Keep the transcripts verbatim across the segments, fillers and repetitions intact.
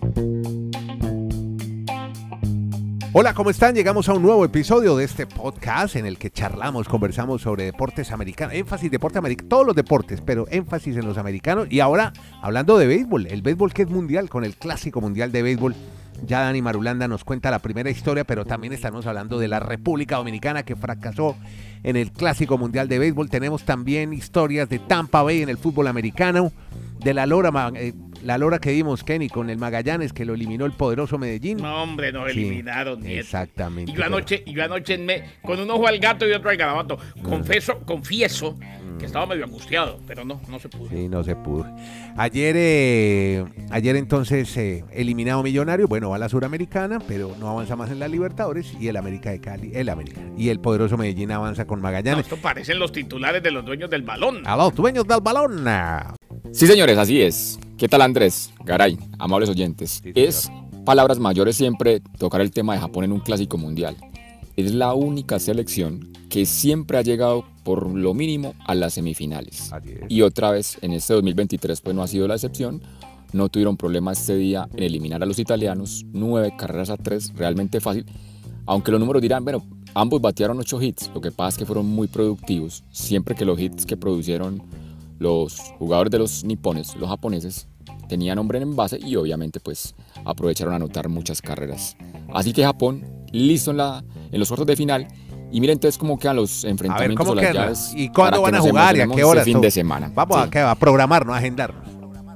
Hola, ¿cómo están? Llegamos a un nuevo episodio de este podcast en el que charlamos, conversamos sobre deportes americanos, énfasis deporte americano, todos los deportes, pero énfasis en los americanos. Y ahora, hablando de béisbol, el béisbol que es mundial, con el Clásico Mundial de Béisbol. Ya Dani Marulanda nos cuenta la primera historia, pero también estamos hablando de la República Dominicana que fracasó en el Clásico Mundial de Béisbol. Tenemos también historias de Tampa Bay en el fútbol americano, de la Lora, eh, la Lora que vimos, Kenny, con el Magallanes que lo eliminó el poderoso Medellín. No, hombre, nos sí, eliminaron. Nieto. Exactamente. Y yo anoche, y yo anoche en me, con un ojo al gato y otro al garabato. Confeso, mm. confieso que estaba medio angustiado, pero no, no se pudo. Sí, no se pudo. Ayer, eh, ayer entonces, eh, eliminado Millonario, bueno, va a la Suramericana, pero no avanza más en la Libertadores, y el América de Cali, el América, y el poderoso Medellín avanza con Magallanes. No, esto parecen los titulares de los dueños del balón. A los dueños del balón. Sí, señores, así es. ¿Qué tal, Andrés? Garay, amables oyentes. Sí, es palabras mayores siempre tocar el tema de Japón en un clásico mundial. Es la única selección que siempre ha llegado por lo mínimo a las semifinales. Y otra vez, en este dos mil veintitrés, pues no ha sido la excepción. No tuvieron problema este día en eliminar a los italianos. Nueve carreras a tres, realmente fácil. Aunque los números dirán, bueno, ambos batearon ocho hits. Lo que pasa es que fueron muy productivos. Siempre que los hits que produjeron los jugadores de los nipones, los japoneses, tenían hombre en base y obviamente pues aprovecharon a anotar muchas carreras. Así que Japón, listo en, la, en los cuartos de final. Y miren entonces cómo quedan los enfrentamientos o las llaves. ¿Y cuándo van a jugar y a qué hora? Este fin de semana. Vamos sí. a, a programarnos, a agendarnos.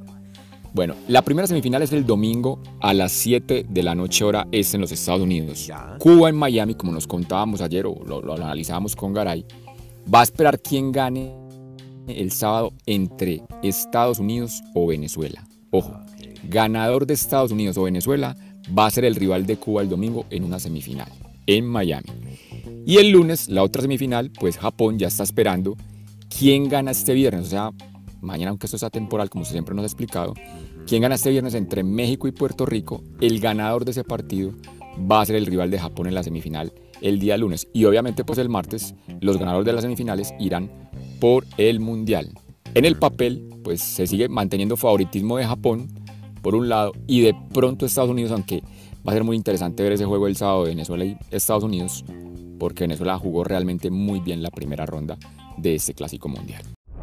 Bueno, la primera semifinal es el domingo a las siete de la noche hora este en los Estados Unidos. Ya. Cuba en Miami, como nos contábamos ayer o lo, lo analizábamos con Garay, va a esperar quién gane el sábado entre Estados Unidos o Venezuela. Ojo, okay. Ganador de Estados Unidos o Venezuela va a ser el rival de Cuba el domingo en una semifinal en Miami. Y el lunes, la otra semifinal, pues Japón ya está esperando quién gana este viernes, o sea, mañana, aunque esto sea temporal, como siempre nos ha explicado, quién gana este viernes entre México y Puerto Rico. El ganador de ese partido va a ser el rival de Japón en la semifinal el día lunes. Y obviamente, pues el martes, los ganadores de las semifinales irán por el Mundial. En el papel, pues se sigue manteniendo favoritismo de Japón, por un lado, y de pronto Estados Unidos, aunque va a ser muy interesante ver ese juego el sábado de Venezuela y Estados Unidos, porque Venezuela jugó realmente muy bien la primera ronda de este Clásico Mundial.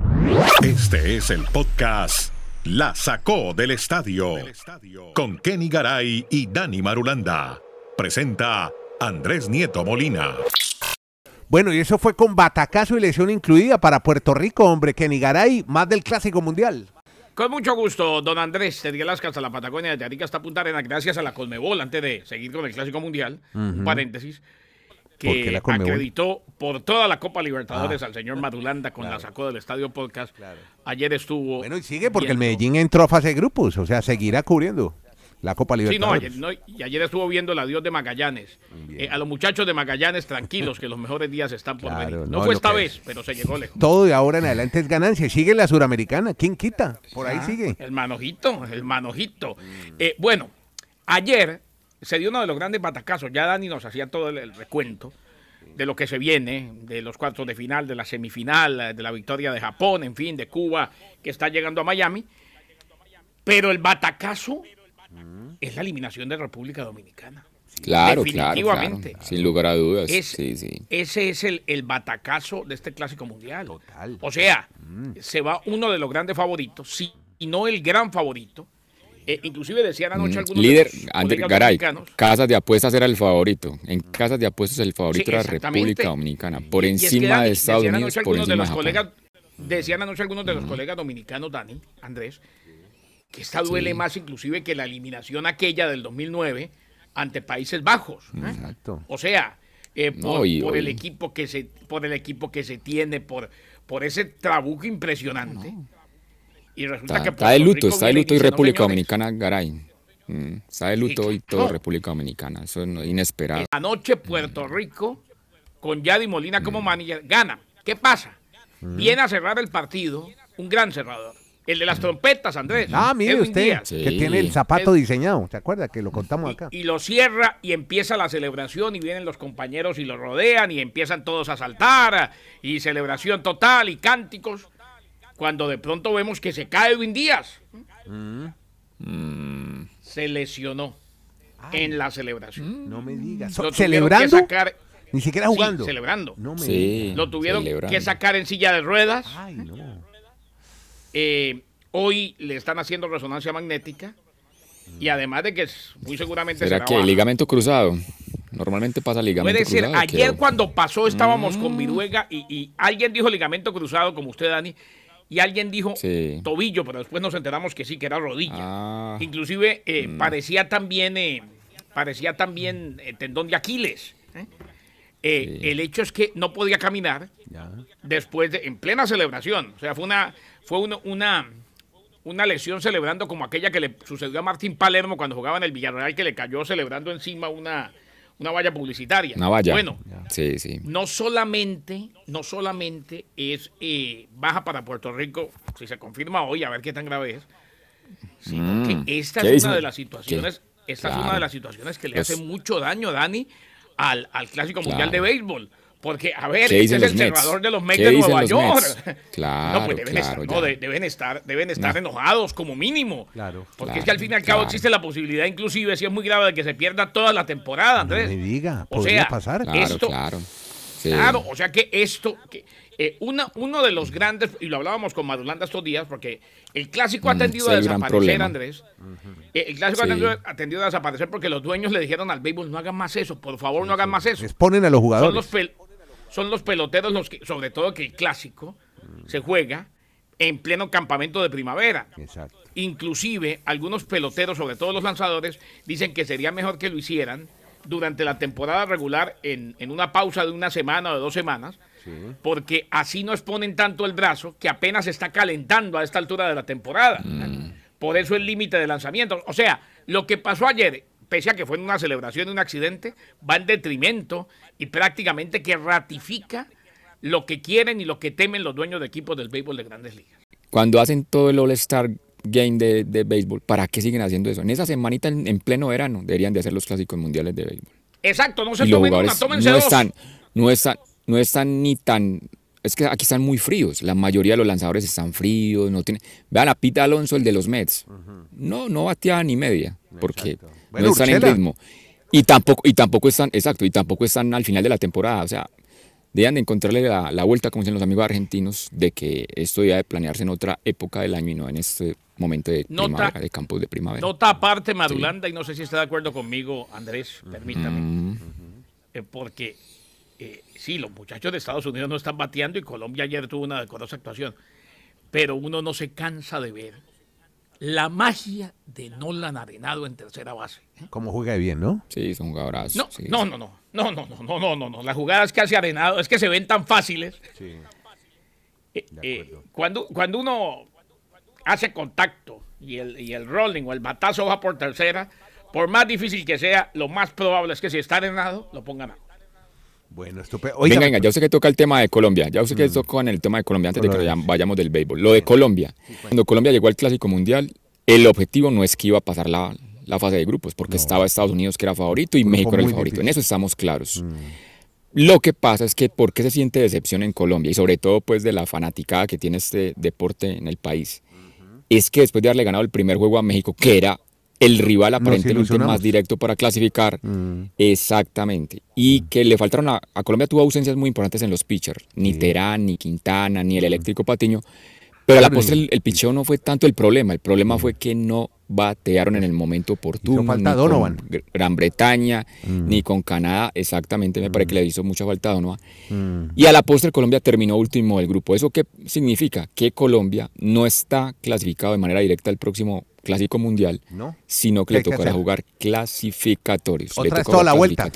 Este es el podcast La Sacó del Estadio, con Kenny Garay y Dani Marulanda. Presenta Andrés Nieto Molina. Bueno, y eso fue con batacazo y lesión incluida para Puerto Rico, hombre. Kenny Garay, más del Clásico Mundial. Con mucho gusto, don Andrés, desde Alaska hasta la Patagonia, de Arica hasta Punta Arenas, gracias a la Conmebol, antes de seguir con el Clásico Mundial, uh-huh. un paréntesis, que acreditó por toda la Copa Libertadores ah, al señor Marulanda con claro. la Sacó del Estadio Podcast. Claro. Ayer estuvo... Bueno, y sigue porque viendo... el Medellín entró a fase de grupos, o sea, seguirá cubriendo la Copa Libertadores. Sí, no, ayer, no y ayer estuvo viendo el adiós de Magallanes. Eh, a los muchachos de Magallanes, tranquilos, que los mejores días están por claro, venir. No, no fue esta vez, pero se llegó lejos. Todo de ahora en adelante es ganancia. Sigue la Suramericana, ¿quién quita? Por ahí ah, sigue. El manojito, el manojito. Mm. Eh, bueno, ayer se dio uno de los grandes batacazos. Ya Dani nos hacía todo el, el recuento de lo que se viene, de los cuartos de final, de la semifinal, de la victoria de Japón, en fin, de Cuba, que está llegando a Miami. Pero el batacazo mm. es la eliminación de República Dominicana. Claro, definitivamente. Claro, claro. Sin lugar a dudas. Es, sí, sí. Ese es el, el batacazo de este Clásico Mundial. Total. O sea, mm. se va uno de los grandes favoritos, si no el gran favorito. Eh, inclusive decían anoche algunos líder Andrés Garay, Casas de Apuestas era el favorito. En Casas de Apuestas el favorito sí, era República Dominicana, por y, encima y es que, de Estados Unidos, por encima de los colegas, decían anoche algunos de los mm. colegas dominicanos, Dani, Andrés, que esta duele sí. más inclusive que la eliminación aquella del dos mil nueve ante Países Bajos. ¿eh? Exacto. O sea, eh, por, no, y, por el equipo que se, por el equipo que se tiene, por, por ese trabuco impresionante. No. Y resulta está, que está de luto, está de luto y República señores, Dominicana, Garay. Mm, está de luto y todo no. República Dominicana. Eso es inesperado. Anoche Puerto Rico, con Yadi Molina como mm. manager, gana. ¿Qué pasa? Mm. Viene a cerrar el partido un gran cerrador. El de las trompetas, Andrés. Ah, mire Edwin usted, Díaz, sí. que tiene el zapato el, diseñado. ¿Se acuerda que lo contamos acá? Y, y lo cierra y empieza la celebración y vienen los compañeros y lo rodean y empiezan todos a saltar y celebración total y cánticos. Cuando de pronto vemos que se cae Edwin Díaz. Mm. Mm. se lesionó Ay, en la celebración. No me digas. Lo ¿Celebrando? Sacar, Ni siquiera jugando. Sí, celebrando. No me sí, Lo tuvieron celebrando. que sacar en silla de ruedas. Ay, no. Eh, hoy le están haciendo resonancia magnética. Y además de que muy seguramente ¿Será será que baja. ligamento cruzado? Normalmente pasa ligamento Puede ser. cruzado. Ayer ¿qué? cuando pasó estábamos mm. con Viruega y, y alguien dijo ligamento cruzado, como usted, Dani, y alguien dijo sí. tobillo, pero después nos enteramos que sí, que era rodilla. Ah. Inclusive eh, Mm. parecía también, eh, parecía también eh, tendón de Aquiles. ¿eh? Eh, sí. El hecho es que no podía caminar ya. después de, en plena celebración. O sea, fue una, fue una, una, una lesión celebrando como aquella que le sucedió a Martín Palermo cuando jugaba en el Villarreal, que le cayó celebrando encima una, una valla publicitaria. Una valla. Bueno, sí, sí. no solamente, no solamente es eh, baja para Puerto Rico, si se confirma hoy, a ver qué tan grave es, sino mm. que esta es una de las situaciones, ¿Qué? esta claro. es una de las situaciones que le los... hace mucho daño, Dani, al, al Clásico claro. Mundial de Béisbol. Porque, a ver, este es el Mets? cerrador de los Mets de Nueva York. Claro, no, pues deben claro, estar, no, de, deben estar, deben estar no. enojados como mínimo. Claro. Porque claro, es que al fin y al cabo claro. existe la posibilidad, inclusive, si es muy grave, de que se pierda toda la temporada, Andrés. No me diga, o sea, pasar. Claro, esto, claro. Sí. Claro, o sea que esto, que, eh, una, uno de los grandes, y lo hablábamos con Madulanda estos días, porque el Clásico ha tendido a desaparecer, Andrés. Uh-huh. eh, el Clásico sí. ha, tendido, ha tendido a desaparecer porque los dueños le dijeron al béisbol, no hagan más eso, por favor, sí, no hagan sí. más eso. Exponen a los jugadores. Son los, pel, son los peloteros los que, sobre todo que el Clásico uh-huh. se juega en pleno campamento de primavera. Exacto. Inclusive, algunos peloteros, sobre todo los lanzadores, dicen que sería mejor que lo hicieran durante la temporada regular en, en una pausa de una semana o de dos semanas, sí. porque así no exponen tanto el brazo que apenas está calentando a esta altura de la temporada. Mm. Por eso el límite de lanzamiento. O sea, lo que pasó ayer, pese a que fue en una celebración, un accidente, va en detrimento y prácticamente que ratifica lo que quieren y lo que temen los dueños de equipos del béisbol de Grandes Ligas. Cuando hacen todo el All-Star Game de, de béisbol, ¿para qué siguen haciendo eso? En esa semanita, en, en pleno verano, deberían de hacer los clásicos mundiales de béisbol. Exacto, no se tomen una, tómense no dos. Están, no, están, no están ni tan... Es que aquí están muy fríos. La mayoría de los lanzadores están fríos. No tienen, vean a Pete Alonso, el de los Mets. Uh-huh. No, no bateaba ni media, porque bueno, no están Urchela. en ritmo. Y tampoco, y tampoco están, exacto, y tampoco están al final de la temporada. O sea, deben de encontrarle la, la vuelta, como dicen los amigos argentinos, de que esto debe de planearse en otra época del año y no en este momento de nota, primavera, de campos de primavera. Nota aparte, Madulanda, sí. y no sé si está de acuerdo conmigo, Andrés, permítame, mm. eh, porque eh, sí, los muchachos de Estados Unidos no están bateando y Colombia ayer tuvo una decorosa actuación, pero uno no se cansa de ver la magia de Nolan Arenado en tercera base. ¿eh? Como juega bien, ¿no? Sí, son jugadoras. No, sí, no, sí. no, no, no, no, no, no, no, no, no, las jugadas que hace Arenado es que se ven tan fáciles. Sí. Eh, eh, cuando, cuando uno hace contacto y el, y el rolling o el batazo va por tercera, por más difícil que sea, lo más probable es que si está arenado, lo pongan a. Bueno, estupendo. Venga, venga, ya usted que toca el tema de Colombia, ya usted que mm. tocó en el tema de Colombia antes Colombia. de que vayamos del béisbol. Lo de Colombia, sí, cuando Colombia llegó al Clásico Mundial, el objetivo no es que iba a pasar la, la fase de grupos, porque no. estaba Estados Unidos que era favorito y Grupo México era el favorito. Difícil. En eso estamos claros. Mm. Lo que pasa es que ¿por qué se siente decepción en Colombia? Y sobre todo pues de la fanaticada que tiene este deporte en el país. Uh-huh. Es que después de haberle ganado el primer juego a México, que era el rival aparentemente más directo para clasificar, uh-huh. exactamente, y uh-huh. que le faltaron a, a Colombia tuvo ausencias muy importantes en los pitchers, ni sí. Terán, ni Quintana, ni el eléctrico Patiño, pero a la postre el, el picheo no fue tanto el problema, el problema uh-huh. fue que no batearon en el momento oportuno, hizo falta ni Donovan. con Gran Bretaña, mm. ni con Canadá, exactamente, me mm. parece que le hizo mucha falta a Donovan. Mm. Y a la postre Colombia terminó último del grupo. ¿Eso qué significa? Que Colombia no está clasificado de manera directa al próximo Clásico Mundial, ¿no? Sino que le tocará que jugar clasificatorios. Otra le es toda la vuelta.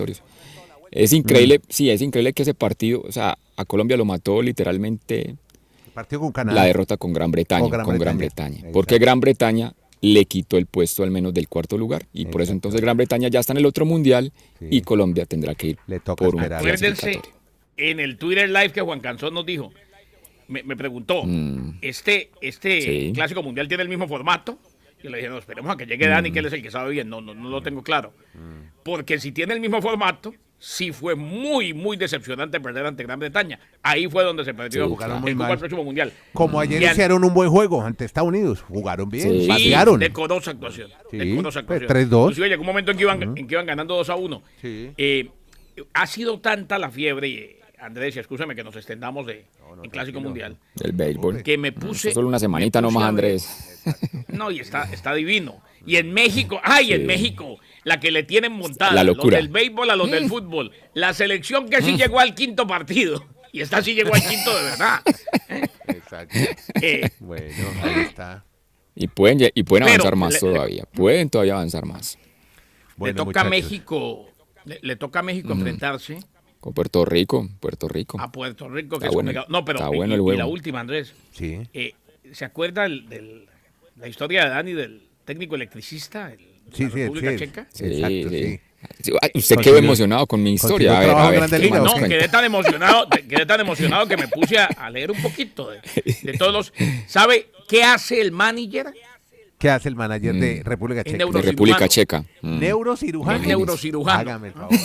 Es increíble, mm. sí, es increíble que ese partido, o sea, a Colombia lo mató literalmente el partido con Canadá. La derrota con Gran Bretaña, con Gran, con Gran Bretaña. Bretaña. Porque Gran Bretaña le quitó el puesto al menos del cuarto lugar y Exacto. por eso entonces Gran Bretaña ya está en el otro mundial sí. y Colombia tendrá que ir le toca por un Acuérdense en el Twitter Live que Juan Canzón nos dijo, me, me preguntó, mm. este, este sí. Clásico Mundial tiene el mismo formato. Yo le dije, no, esperemos a que llegue Dani, mm. que él es el que sabe bien. No, no, no lo tengo claro. Mm. Porque si tiene el mismo formato, sí fue muy, muy decepcionante perder ante Gran Bretaña. Ahí fue donde se perdió Sí, jugaron el muy cupo mal. al próximo mundial. Como ayer Y an- hicieron un buen juego ante Estados Unidos. Jugaron bien, Sí. Sí, patearon. decorosa actuación. Sí, decorosa pues, actuación. tres dos. Inclusive llegó un momento en que iban, en que iban ganando dos a uno. Sí. Eh, ha sido tanta la fiebre, y, Andrés, y escúchame que nos extendamos de en Clásico Mundial, Del béisbol. que me puse... Solo una semanita me puse nomás, a ver- Andrés. No, y está, está divino. Y en México, ay, en México, la que le tienen montada, La los locura. del béisbol a los del fútbol, la selección que sí llegó al quinto partido, y esta sí llegó al quinto de verdad. Exacto. Eh, Bueno, ahí está. Y pueden, lle- y pueden Pero avanzar más le- todavía. Pueden todavía avanzar más. Bueno, le toca a muchachos. México, le, le toca a México enfrentarse Con Puerto Rico, Puerto Rico. a Puerto Rico, que Está es bueno, complicado. No, pero está y- bueno y, el y juego. la última, Andrés, Sí. eh, ¿se acuerda el- del, la historia de Dani, del técnico electricista el, de Sí, la sí, República sí. Checa? Sí, Exacto, sí. sí. Sí, ay, Usted Consiguió- quedó emocionado con mi historia. consiguió A ver, trabajo a en ver. Grande ¿qué Liga, más ¿o nos No, qué? cuenta? quedé tan emocionado, quedé tan emocionado que me puse a, a leer un poquito de, de todos los... ¿Sabe qué hace el manager? ¿Qué hace el manager de República Es Checa? De neurocirujano. República Checa. Mm. Neurocirujano. Es neurocirujano. Hágame el favor.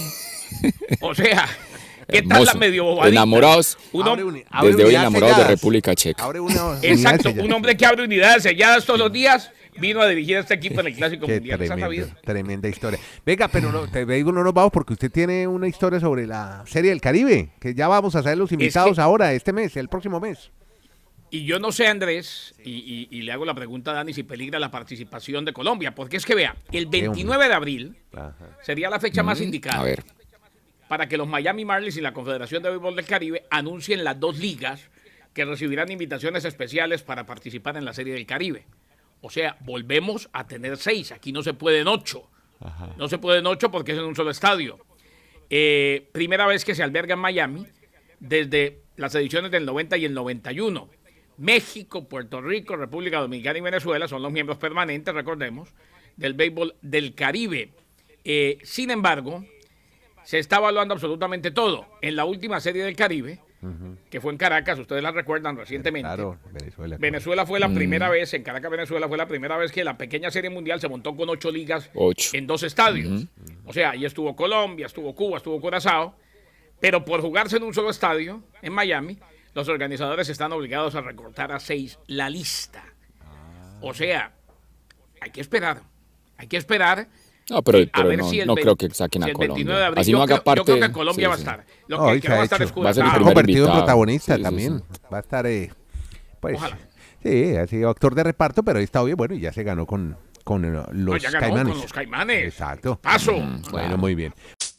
O sea, ¿qué tal la Hermoso. medio bobadita? Enamorados. Un Abre hombre- un- abre Desde hoy unidades enamorados de selladas. República Checa. Abre una unidad Exacto, sellada. un hombre que abre unidades selladas todos los días, vino a dirigir a este equipo en el Clásico Qué Mundial. ¿Se ha sabido? tremendo, tremenda historia. Venga, pero no, te digo, no nos vamos porque usted tiene una historia sobre la Serie del Caribe, que ya vamos a saber los invitados que- ahora, este mes, el próximo mes. Y yo no sé, Andrés, y, y- y le hago la pregunta a Dani si peligra la participación de Colombia, porque es que vea, el veintinueve de abril Ajá. sería la fecha más A indicada ver. para que los Miami Marlins y la Confederación de Béisbol del Caribe anuncien las dos ligas que recibirán invitaciones especiales para participar en la Serie del Caribe. O sea, volvemos a tener seis, aquí no se pueden ocho. No se pueden ocho porque es en un solo estadio. Eh, primera vez que se alberga en Miami desde las ediciones del noventa y el noventa y uno. México, Puerto Rico, República Dominicana y Venezuela son los miembros permanentes, recordemos, del béisbol del Caribe. Eh, sin embargo, se está evaluando absolutamente todo. En la última Serie del Caribe, que fue en Caracas, ustedes la recuerdan recientemente. Claro, Venezuela. Venezuela fue la primera vez, en Caracas, Venezuela, fue la primera vez que la pequeña Serie Mundial se montó con ocho ligas Ocho. en dos estadios. O sea, ahí estuvo Colombia, estuvo Cuba, estuvo Curazao, pero por jugarse en un solo estadio, en Miami, los organizadores están obligados a recortar a seis la lista. O sea, hay que esperar, hay que esperar. No, pero, a pero ver no, si el no ve- creo que saquen si a el veintinueve de Colombia. abril, Así yo no haga creo- parte. Yo creo que Colombia sí, va a sí. estar. Lo No, que, y que se va ha a estar hecho. es Va a ser el Ha Curazao. primer convertido en invitado. protagonista Sí, sí, también. sí. Va a estar, eh, pues, Ojalá. sí, ha sido actor de reparto, pero ha estado bien, bueno, y ya se ganó con, con eh, los No, ya ganó Caimanes. con los Caimanes. Exacto. Paso. Bueno, muy bien.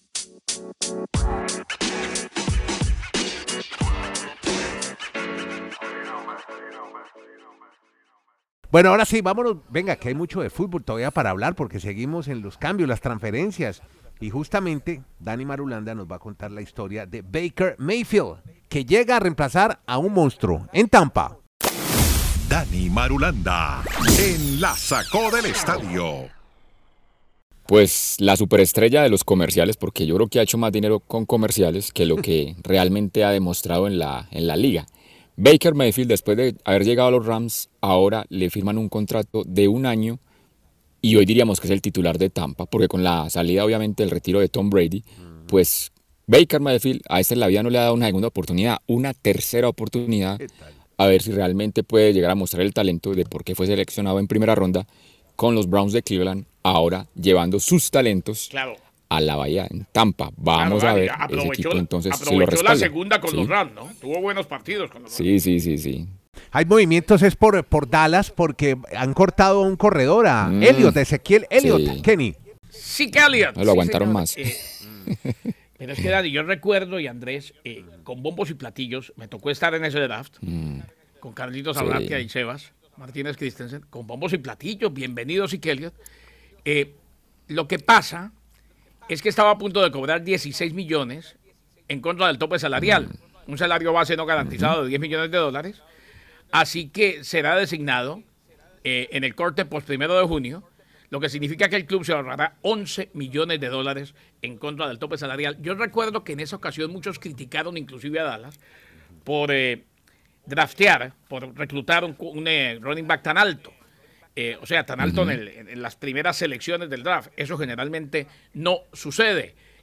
Bueno, ahora sí, vámonos. Venga, que hay mucho de fútbol todavía para hablar porque seguimos en los cambios, las transferencias. Y justamente Dani Marulanda nos va a contar la historia de Baker Mayfield, que llega a reemplazar a un monstruo en Tampa. Dani Marulanda en La Sacó del Estadio. Pues la superestrella de los comerciales, porque yo creo que ha hecho más dinero con comerciales que lo que realmente ha demostrado en la, en la liga. Baker Mayfield, después de haber llegado a los Rams, ahora le firman un contrato de un año y hoy diríamos que es el titular de Tampa, porque con la salida obviamente del retiro de Tom Brady, pues Baker Mayfield a este en la vida no le ha dado una segunda oportunidad, una tercera oportunidad, a ver si realmente puede llegar a mostrar el talento de por qué fue seleccionado en primera ronda con los Browns de Cleveland, ahora llevando sus talentos Claro. a la bahía en Tampa. Vamos Claro, a ver, Dani, ese equipo entonces se lo aprovechó la respalda. segunda con Sí. los Rams, ¿no? Tuvo buenos partidos con los Rams. Sí, sí, sí, sí. Hay movimientos es por, por Dallas porque han cortado a un corredor, a Mm. Elliot, Ezequiel Elliot, Sí. Kenny. Sí, que Elliott. No lo aguantaron señor. más. Eh, pero es que, Dani, yo recuerdo, y Andrés, eh, con bombos y platillos, me tocó estar en ese draft con Carlitos Sí. Ablatia y Sebas Martínez Christensen, con bombos y platillos, bienvenidos y Elliott. Eh, lo que pasa es que estaba a punto de cobrar dieciséis millones en contra del tope salarial, un salario base no garantizado de diez millones de dólares, así que será designado eh, en el corte post primero de junio, lo que significa que el club se ahorrará once millones de dólares en contra del tope salarial. Yo recuerdo que en esa ocasión muchos criticaron inclusive a Dallas por eh, draftear, por reclutar un, un eh, running back tan alto. Eh, o sea, tan alto uh-huh. en, el, en, en las primeras selecciones del draft. Eso generalmente no sucede.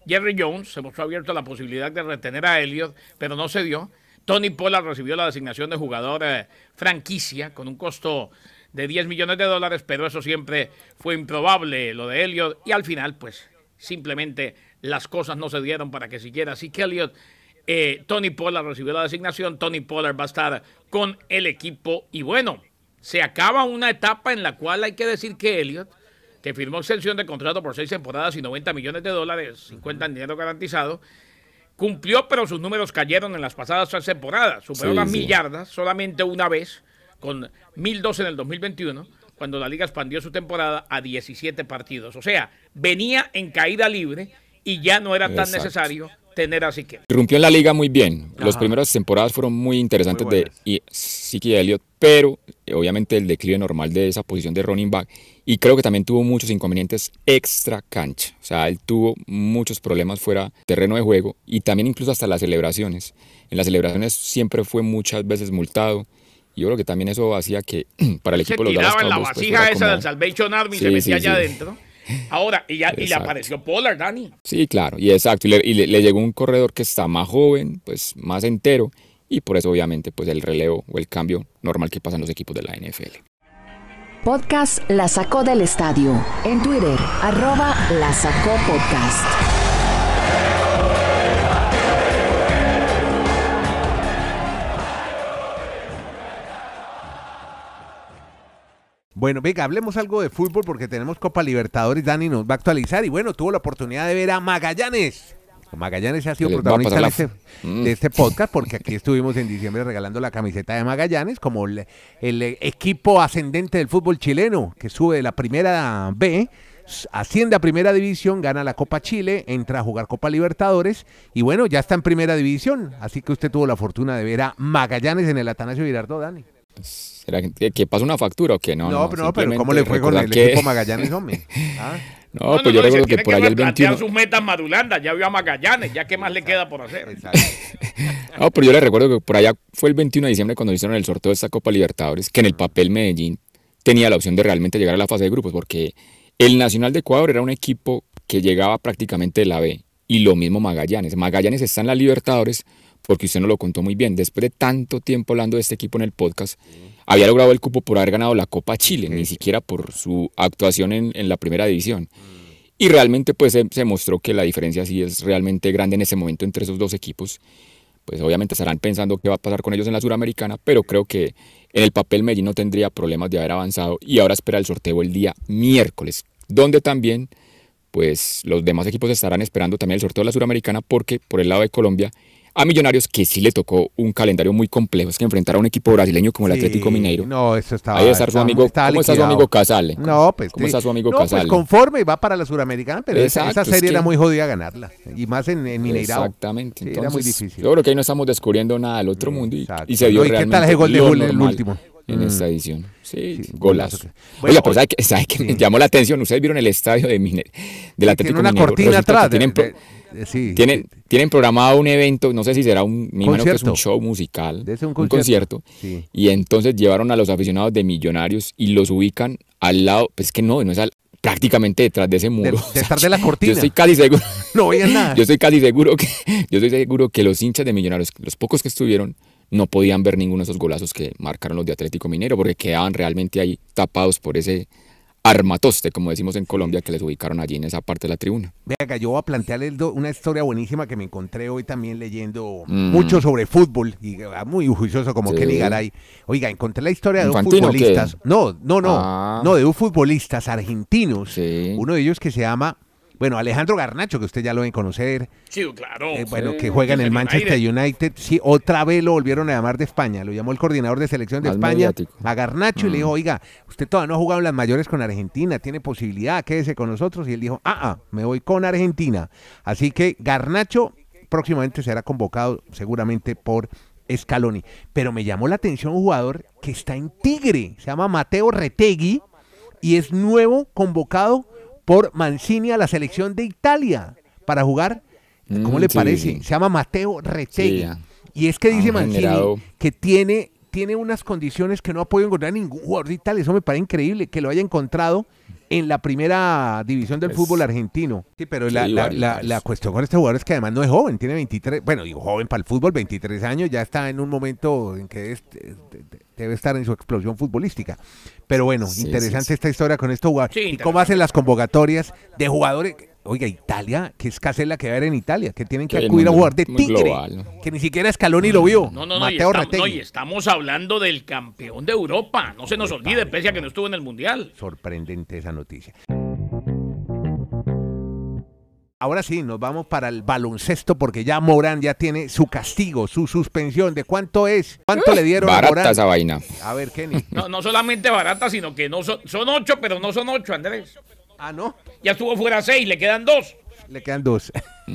Jerry Jones se mostró abierto a la posibilidad de retener a Elliott, pero no se dio. Tony Pollard recibió la designación de jugador eh, franquicia con un costo de diez millones de dólares, pero eso siempre fue improbable, lo de Elliott, y al final, pues, simplemente las cosas no se dieron para que siguiera. Así que Elliott, eh, Tony Pollard recibió la designación, Tony Pollard va a estar con el equipo, y bueno, se acaba una etapa en la cual hay que decir que Elliott, que firmó extensión de contrato por seis temporadas y noventa millones de dólares, cincuenta en dinero garantizado, cumplió, pero sus números cayeron en las pasadas tres temporadas. Superó sí, las sí. mil yardas solamente una vez, con mil dos en el dos mil veintiuno, cuando la liga expandió su temporada a diecisiete partidos. O sea, venía en caída libre y ya no era tan Exacto. necesario tener a Zeke. Irrumpió en la liga muy bien. Ajá. Las primeras temporadas fueron muy interesantes Muy de Zeke Elliott, pero eh, obviamente el declive normal de esa posición de running back, y creo que también tuvo muchos inconvenientes extra cancha. O sea, él tuvo muchos problemas fuera terreno de juego y también incluso hasta las celebraciones. En las celebraciones siempre fue muchas veces multado. Y yo creo que también eso hacía que para el Se equipo de los Dallas tiraba en la Cowboys, pues, vasija fuera esa como- del Salvation Army y Sí, se metía sí, allá sí. adentro. Ahora, y, ya, y le Exacto. apareció Pollard, Dani. Sí, claro, y exacto, y, le, y le- le llegó un corredor que está más joven, pues más entero, y por eso obviamente pues el relevo o el cambio normal que pasan los equipos de la N F L. Podcast La Sacó del Estadio. En Twitter, arroba La Sacó Podcast. Bueno, venga, hablemos algo de fútbol porque tenemos Copa Libertadores. Dani nos va a actualizar y bueno, tuvo la oportunidad de ver a Magallanes. Magallanes ha sido Les va a protagonista de pasar este, la- Mm. de este podcast porque aquí estuvimos en diciembre regalando la camiseta de Magallanes como el, el equipo ascendente del fútbol chileno que sube de la primera B, asciende a primera división, gana la Copa Chile, entra a jugar Copa Libertadores y bueno, ya está en primera división. Así que usted tuvo la fortuna de ver a Magallanes en el Atanasio Girardot, Dani. ¿Será que, que pasa una factura o qué? No, No, no, pero, no, pero ¿cómo le fue con recordar el que- equipo Magallanes, hombre? ¿Ah? No, pues yo y se recuerdo que tiene por allá el replantear veintiuno... sus metas Madulanda, ya vio a Magallanes, ya qué más le queda por hacer. Exacto. No, pero yo le recuerdo que por allá fue el veintiuno de diciembre cuando hicieron el sorteo de esta Copa Libertadores, que en el papel Medellín tenía la opción de realmente llegar a la fase de grupos, porque el Nacional de Ecuador era un equipo que llegaba prácticamente de la B, y lo mismo Magallanes. Magallanes está en la Libertadores, porque usted nos lo contó muy bien, después de tanto tiempo hablando de este equipo en el podcast, había logrado el cupo por haber ganado la Copa Chile, Sí. ni siquiera por su actuación en, en la primera división. Y realmente pues se, se mostró que la diferencia sí es realmente grande en ese momento entre esos dos equipos. Pues obviamente estarán pensando qué va a pasar con ellos en la Suramericana, pero creo que en el papel Medellín no tendría problemas de haber avanzado y ahora espera el sorteo el día miércoles, donde también pues los demás equipos estarán esperando también el sorteo de la Suramericana, porque por el lado de Colombia a Millonarios, que sí le tocó un calendario muy complejo, es que enfrentar a un equipo brasileño como el Sí, Atlético Mineiro. No, eso estaba. Ahí está su estaba- amigo, estaba ¿cómo está su liquidado. amigo Casale? No, pues. ¿Cómo sí. está su amigo no, Casale? Pues conforme va para la Suramericana, pero esa- Exacto, esa es serie que- era muy jodida ganarla. Y más en, en Mineirao. Exactamente. Sí, Entonces, era muy difícil. yo creo que ahí no estamos descubriendo nada del otro mundo y, Exacto. y se dio No, ¿y qué realmente tal ese gol de lo Julio, el normal último? en Mm. esta edición. Sí, Sí, golazo. golazo. Bueno, Oiga, pero hoy- ¿sabe qué, sabe qué sí. me llamó la atención? Ustedes vieron el estadio de Mine, del Tiene Atlético una Mineiro. cortina Resulta que atrás. de- Tienen, pro- de- de- sí. tienen, tienen programado un evento, no sé si será un, me imagino que es un Concierto. show musical, Debe ser un un concierto. concierto. Sí. Y entonces llevaron a los aficionados de Millonarios y los ubican al lado, pues que no, no es al, prácticamente detrás de ese De, muro. de estar de la cortina. Yo estoy casi seguro. No veían nada. Yo estoy casi seguro que yo estoy seguro que los hinchas de Millonarios, los pocos que estuvieron, no podían ver ninguno de esos golazos que marcaron los de Atlético Mineiro, porque quedaban realmente ahí tapados por ese armatoste, como decimos en Colombia, que les ubicaron allí en esa parte de la tribuna. Venga, yo voy a plantearles do- una historia buenísima que me encontré hoy también leyendo Mm. mucho sobre fútbol y ah, muy juicioso como Sí. Kenny Garay. Oiga, encontré la historia de dos ¿Infantino o qué? futbolistas. No, no, no. Ah. No, de dos futbolistas argentinos. Sí. Uno de ellos que se llama, bueno, Alejandro Garnacho, que usted ya lo deben conocer. Sí, claro. Eh, bueno, Sí. que juega en el United. Manchester United. Sí, otra vez lo volvieron a llamar de España. Lo llamó el coordinador de selección de Más España, mediático. a Garnacho, y le Mm. dijo, oiga, usted todavía no ha jugado en las mayores con Argentina, tiene posibilidad, quédese con nosotros. Y él dijo, ah, ah, me voy con Argentina. Así que Garnacho próximamente será convocado seguramente por Scaloni. Pero me llamó la atención un jugador que está en Tigre, se llama Mateo Retegui, y es nuevo convocado por Mancini a la selección de Italia para jugar. ¿Cómo Mm, le sí, parece? sí. Se llama Mateo Retegui. Sí, ya. Y es que dice Han Mancini generado- que tiene, tiene unas condiciones que no ha podido encontrar ningún jugador de Italia. Eso me parece increíble que lo haya encontrado en la primera división del Es- fútbol argentino. Sí, pero la, Sí, la, varios, la, varios. la cuestión con este jugador es que además no es joven, tiene veintitrés, bueno, digo joven para el fútbol, veintitrés años, ya está en un momento en que es- debe estar en su explosión futbolística. Pero bueno, Sí, interesante sí, sí. esta historia con estos jugadores. Sí, ¿Y cómo interesante. hacen las convocatorias de jugadores? Oiga, Italia, qué escasez la que va a haber en Italia, que tienen que Sí, el acudir a mundo jugar de muy Tigre, global, ¿no? que ni siquiera Scaloni lo vio. No, no, no, y Mateo estamos, no, Retegui. y estamos hablando del campeón de Europa. No se nos olvide, pese a que no estuvo en el Mundial. Sorprendente esa noticia. Ahora sí, nos vamos para el baloncesto porque ya Morán ya tiene su castigo, su suspensión. ¿De cuánto es? ¿Cuánto le dieron a Barata Morán? esa vaina. A ver, Kenny. No, no solamente barata, sino que no son, son ocho, pero no son ocho, Andrés. Ah, no. Ya estuvo fuera seis, le quedan dos. Le quedan dos.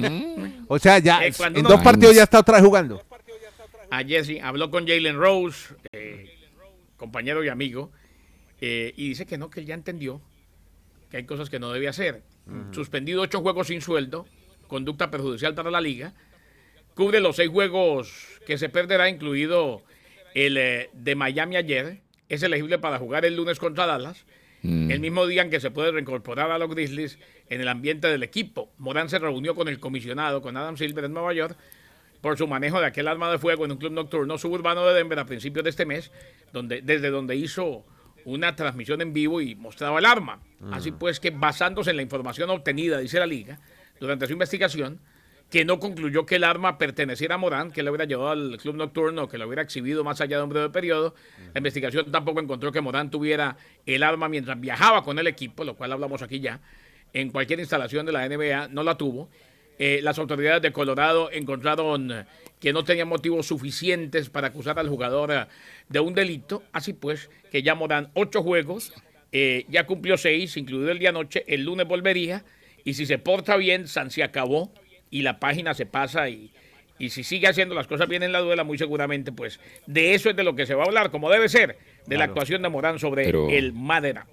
O sea, ya Eh, cuando en uno- dos partidos ya está otra vez jugando. Ayer sí, habló con Jalen Rose, eh, compañero y amigo, eh, y dice que no, que él ya entendió que hay cosas que no debe hacer. Suspendido ocho juegos sin sueldo, conducta perjudicial para la liga, cubre los seis juegos que se perderá, incluido el eh, de Miami ayer, es elegible para jugar el lunes contra Dallas, Mm. el mismo día en que se puede reincorporar a los Grizzlies en el ambiente del equipo. Morán se reunió con el comisionado, con Adam Silver en Nueva York, por su manejo de aquel arma de fuego en un club nocturno suburbano de Denver a principios de este mes, donde, desde donde hizo una transmisión en vivo y mostraba el arma. Así pues que basándose en la información obtenida, dice la liga, durante su investigación, que no concluyó que el arma perteneciera a Morán, que lo hubiera llevado al club nocturno, que lo hubiera exhibido más allá de un breve periodo. La investigación tampoco encontró que Morán tuviera el arma mientras viajaba con el equipo, lo cual hablamos aquí ya, en cualquier instalación de la N B A, no la tuvo. Eh, las autoridades de Colorado encontraron eh, que no tenía motivos suficientes para acusar al jugador eh, de un delito. Así pues, que ya Morán ocho juegos, eh, ya cumplió seis, incluido el día anoche, el lunes volvería, y si se porta bien, San se acabó, y la página se pasa, y, y si sigue haciendo las cosas bien en la duela, muy seguramente, pues, de eso es de lo que se va a hablar, como debe ser, de la actuación de Morán sobre Pero- el Madera.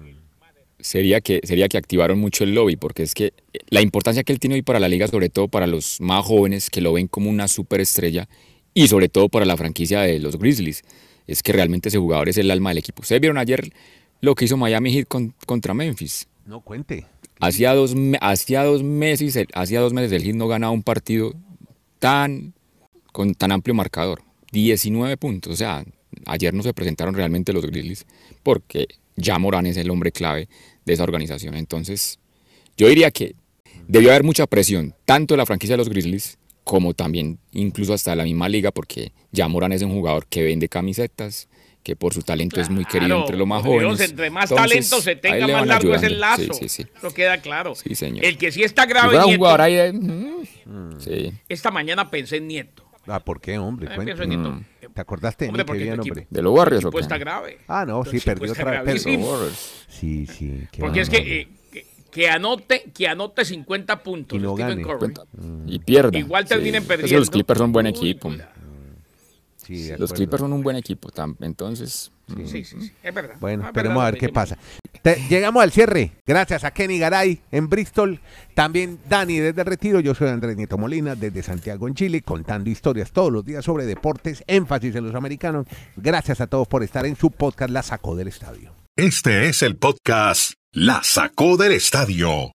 Sería que, sería que activaron mucho el lobby, porque es que la importancia que él tiene hoy para la liga, sobre todo para los más jóvenes que lo ven como una superestrella, y sobre todo para la franquicia de los Grizzlies, es que realmente ese jugador es el alma del equipo. Ustedes vieron ayer lo que hizo Miami Heat con- contra Memphis. No cuente. Hacía dos, me- hacía dos meses, el- hacía dos meses el Heat no ganaba un partido tan con tan amplio marcador, diecinueve puntos. O sea, ayer no se presentaron realmente los Grizzlies porque ya Morán es el hombre clave de esa organización. Entonces, yo diría que debió haber mucha presión, tanto de la franquicia de los Grizzlies como también incluso hasta de la misma liga, porque ya Morán es un jugador que vende camisetas, que por su talento es muy querido Claro, entre los más por Dios, jóvenes. entre más Entonces, talento se ahí tenga, le más van largo es ayudando. el lazo. Sí, sí, sí. Eso queda claro. Sí, señor. El que sí está Si grave, fuera un Nieto, jugador ahí de- mm, sí. esta mañana pensé en Nieto. Ah, ¿por qué, hombre? Eh, Cuente. pienso en Nieto. Mm. Eh, ¿Te acordaste de Hombre, mí? Qué porque bien, tu hombre. equipo, ¿De los Warriors tu o equipo qué? está grave. Ah, no, Tu sí, equipo perdió está otra vez. gravísimo. Los Warriors. Sí, sí. qué Porque es que, bárbaro. eh, que, que anote, que anote cincuenta puntos Y no Stephen gane. Curry. Cuenta. Y pierda. Igual terminen Sí. perdiendo. Los Clippers son buen Uy, equipo. cuidado. Sí, de Los acuerdo. Clippers son un buen equipo. tam- Entonces, Sí, sí, sí, es verdad. Bueno, Ah, esperemos verdad, a ver lo qué que pasa. Te- llegamos al cierre. Gracias a Kenny Garay en Bristol. También Dani desde el Retiro. Yo soy Andrés Nieto Molina desde Santiago en Chile, contando historias todos los días sobre deportes, énfasis en los americanos. Gracias a todos por estar en su podcast La Sacó del Estadio. Este es el podcast La Sacó del Estadio